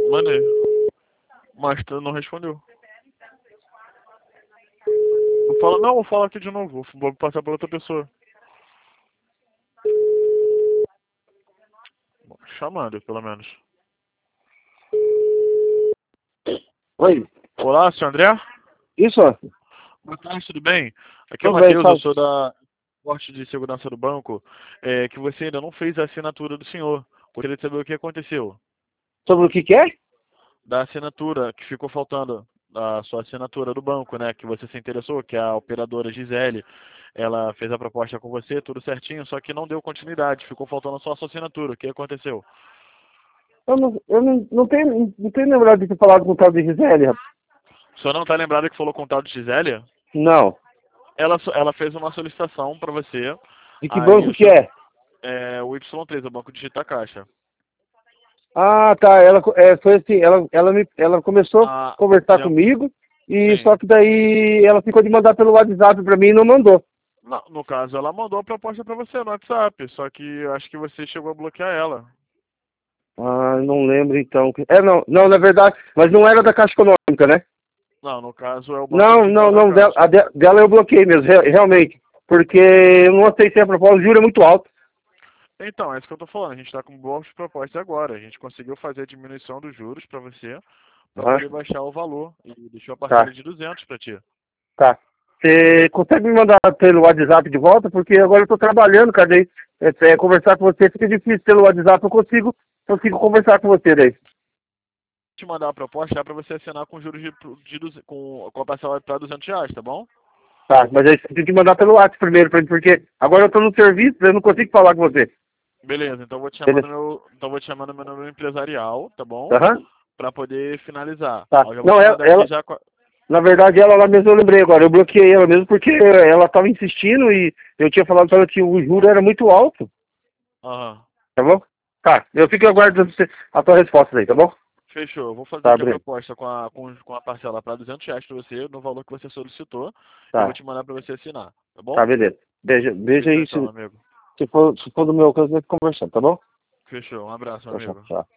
Mandei. Mas tu não respondeu. Vou falar aqui de novo. Vou passar pra outra pessoa. Bom, chamando, pelo menos. Oi. Olá, senhor André? Isso? Boa tarde, tudo bem? Aqui é o Tudo bem, Matheus, eu fala. sou da Corte de Segurança do Banco. Que você ainda não fez a assinatura do senhor. Gostaria de saber o que aconteceu. Sobre o que é? Da assinatura que ficou faltando, a sua assinatura do banco, né? Que você se interessou, que é a operadora Gisele. Ela fez a proposta com você, tudo certinho, só que não deu continuidade. Ficou faltando só a sua assinatura. O que aconteceu? Eu não tenho lembrado de ter falado com o tal de Gisele, rapaz. O senhor não está lembrado que falou com o tal de Gisele? Não. Ela fez uma solicitação para você. De que Aí banco o que seu, é? o Y3, o Banco Digita Caixa. Ah, tá. Ela foi assim, ela começou a Ah, conversar comigo e sim. só que daí ela ficou de mandar pelo WhatsApp pra mim e não mandou. Não, no caso, ela mandou a proposta para você no WhatsApp, só que eu acho que você chegou a bloquear ela. Ah, não lembro então. Não, na verdade, mas não era da Caixa Econômica, né? Não, no caso é o Banco Não, não, Digital da não, Caixa. dela eu bloqueei mesmo, realmente. Porque eu não aceitei a proposta, o juro é muito alto. Então, é isso que eu tô falando. A gente está com boas propostas agora. A gente conseguiu fazer a diminuição dos juros para você, para Ah, poder baixar o valor. E deixou a tá, parcela de 200 para ti. tá. Você consegue me mandar pelo WhatsApp de volta? Porque agora eu tô trabalhando, cadê? Conversar com você fica difícil pelo WhatsApp, eu consigo conversar com você daí. Te mandar a proposta é para você assinar com juros com a parcela para R$ 200, tá bom? Tá, mas aí você tem que mandar pelo WhatsApp primeiro pra mim, porque agora eu tô no serviço, eu não consigo falar com você. Beleza, então vou te chamar Beleza? no meu número empresarial, tá bom? Aham, Para poder finalizar. tá. Ó, eu já vou Não, te ela, mandar aqui ela, já. na verdade, ela lá mesmo eu lembrei agora, eu bloqueei ela mesmo porque ela tava insistindo e eu tinha falado pra ela que o juro era muito alto, Aham. tá bom? Tá, eu fico aguardando a tua resposta aí, tá bom? Fechou. Eu vou fazer Tá, aqui a Breno. proposta com a parcela para R$ 200 para você, no valor que você solicitou. E eu vou Tá, te mandar para você assinar, tá bom? tá, beleza. Beija Fechou aí, então, amigo. se for do meu caso, nós conversamos, tá bom? Fechou. Um abraço, meu Tchau, tchau, amigo. tchau.